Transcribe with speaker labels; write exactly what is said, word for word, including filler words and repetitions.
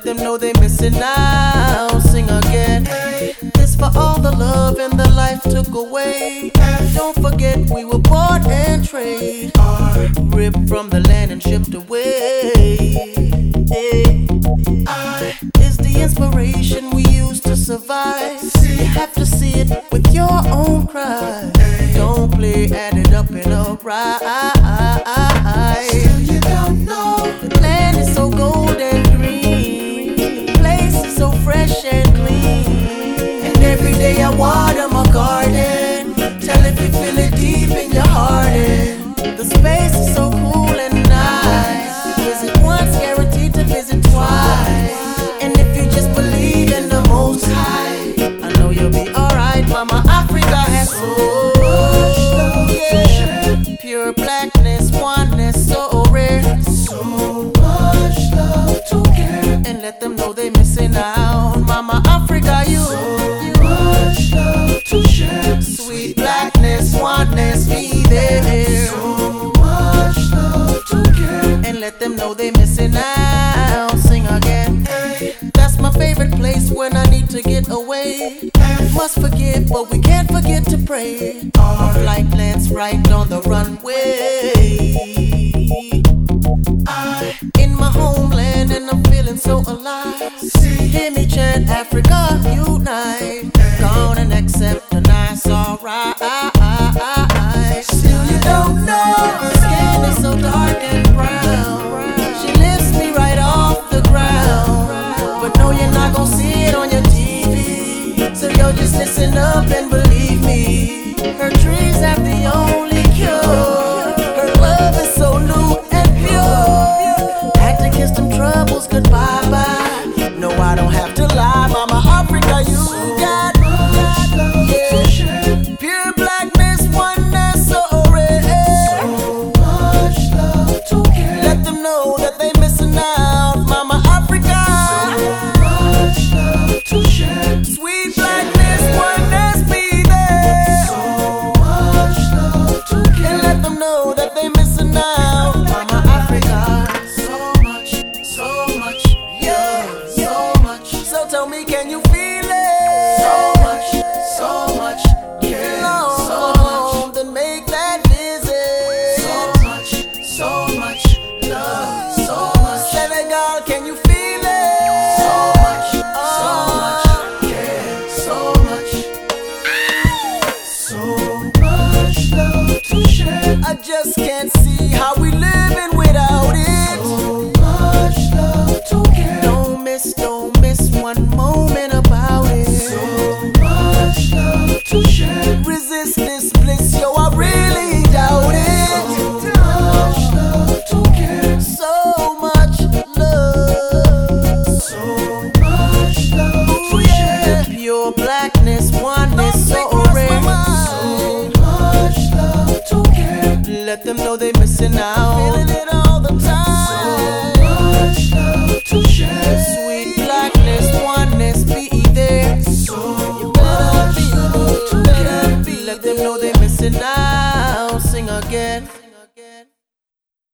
Speaker 1: them know they missing out. Sing again. This for all the love and the life took away. Don't forget we were bought and traded, ripped from the land and shipped away. I is the inspiration we use to survive. You have to see it with your own cry. Don't play, add it up and alright.
Speaker 2: Still you don't know.
Speaker 1: The land is so gold and green. The place is so fresh and clean. And every day I water my garden. Tell if you feel it deep in your heart. And the space is so cool and nice. Visit once, guaranteed to visit twice. And if you just believe in the Most High, I know you'll be alright. Mama Africa has so much love to share. Pure blackness, oneness, so rare.
Speaker 2: So much love to care.
Speaker 1: And let them know they missing out. Mama Africa, you.
Speaker 2: So much love to share.
Speaker 1: Sweet blackness, oneness, be there.
Speaker 2: So much love to care.
Speaker 1: And let them know they missing out. Sing again. That's my favorite place when I need to get away. Must forgive, but we can't forget to pray. Our flight lands right on the runway. I in my homeland and I'm feeling so alive.
Speaker 2: See,
Speaker 1: Hear me chant, Africa unite. Gone and accept the nice, alright.
Speaker 2: still you don't know.
Speaker 1: Her skin is so dark and brown. She lifts me right off the ground. But no, you're not gonna see it on your T V. So yo, just listen up and believe me. Her trees have the only cure. Her love is so new and pure. Had to kiss them troubles goodbye bye. No, I don't have to lie, Mama Africa, you got
Speaker 2: Much love to share.
Speaker 1: pure blackness, oneness, so rare.
Speaker 2: So much love to care.
Speaker 1: Let them know that they missing out, Mama Africa.
Speaker 2: So much love to share.
Speaker 1: Sweet blackness, oneness, be there.
Speaker 2: So much love to
Speaker 1: And
Speaker 2: care.
Speaker 1: let them know that they missing out, Mama Africa. So much, so much, yeah, so much. So tell me, can you feel it?
Speaker 2: So much, so much care. So
Speaker 1: Lord, then make that visit.
Speaker 2: So much, so much love. So much,
Speaker 1: Senegal, can you feel it?
Speaker 2: so much, so much care. So much, so much love to share.
Speaker 1: I just can't see how we living without it.
Speaker 2: So much love to care.
Speaker 1: Don't miss, don't miss one moment about it.
Speaker 2: So much love to share.
Speaker 1: Resist this bliss, yo, I really doubt it.
Speaker 2: So much love to care.
Speaker 1: So much love.
Speaker 2: So much love
Speaker 1: Ooh,
Speaker 2: to
Speaker 1: yeah.
Speaker 2: share.
Speaker 1: Pure blackness, oneness, so rare.
Speaker 2: So much love to care.
Speaker 1: Let them know they missing out. Feeling it all the
Speaker 2: So
Speaker 1: time.
Speaker 2: much love to share.
Speaker 1: Sweet blackness, oneness, be there.
Speaker 2: So
Speaker 1: You better
Speaker 2: much
Speaker 1: be,
Speaker 2: love to
Speaker 1: better
Speaker 2: care.
Speaker 1: be. Let them know they missing out. Sing again.